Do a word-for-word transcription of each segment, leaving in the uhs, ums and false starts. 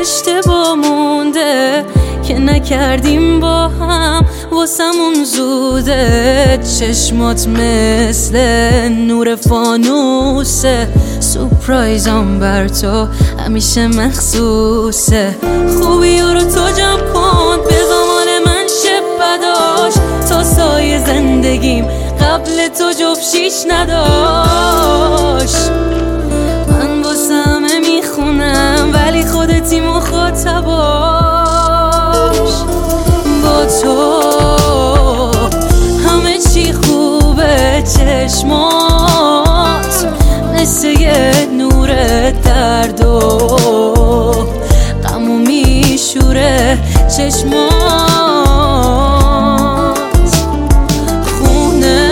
اشتباه مونده که نکردیم با هم، واسمون زوده. چشمات مثل نور فانوسه، سورپرایزم بر تو همیشه مخصوصه. خوبی رو تو جمع کن به زمان من شب بداش، تا سایه زندگیم قبل تو جفشیش نداشت. من واسه همه میخونم ولی خودتی مخاطباش. با تو همه چی خوبه، چشمات مثل یه نور درد و غمو میشوره. چشمات خونه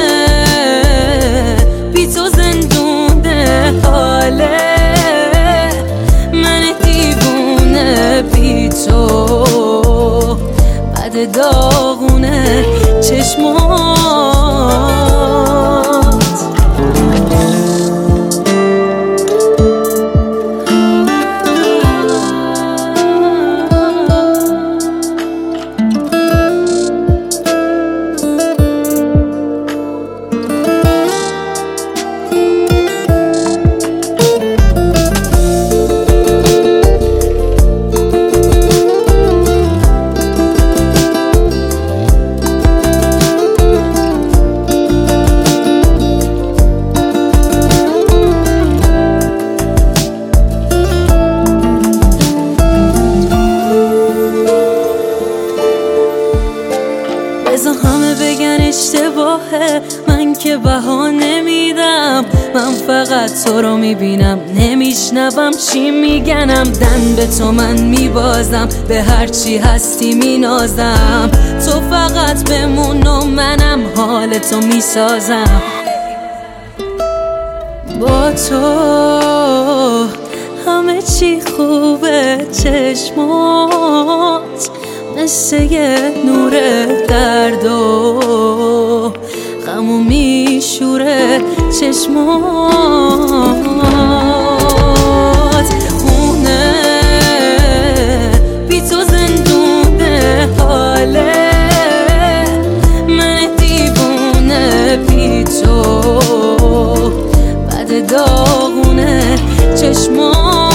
بی تو زندونه، حاله من دیوونه بی تو بد داغونه. چشمات بذار همه بگن اشتباهه، من که بها نمیدم. من فقط تو رو میبینم، نمیشنوم چی میگنم. دن به تو من میبازم، به هر چی هستی مینازم. تو فقط بمون و منم حال تو میسازم. با تو همه چی خوبه، چشمات مثل یه نور درد و غمو میشوره. چشمات خونه بی تو زندونه، حاله من دیوونه بی تو بد داغونه. چشمات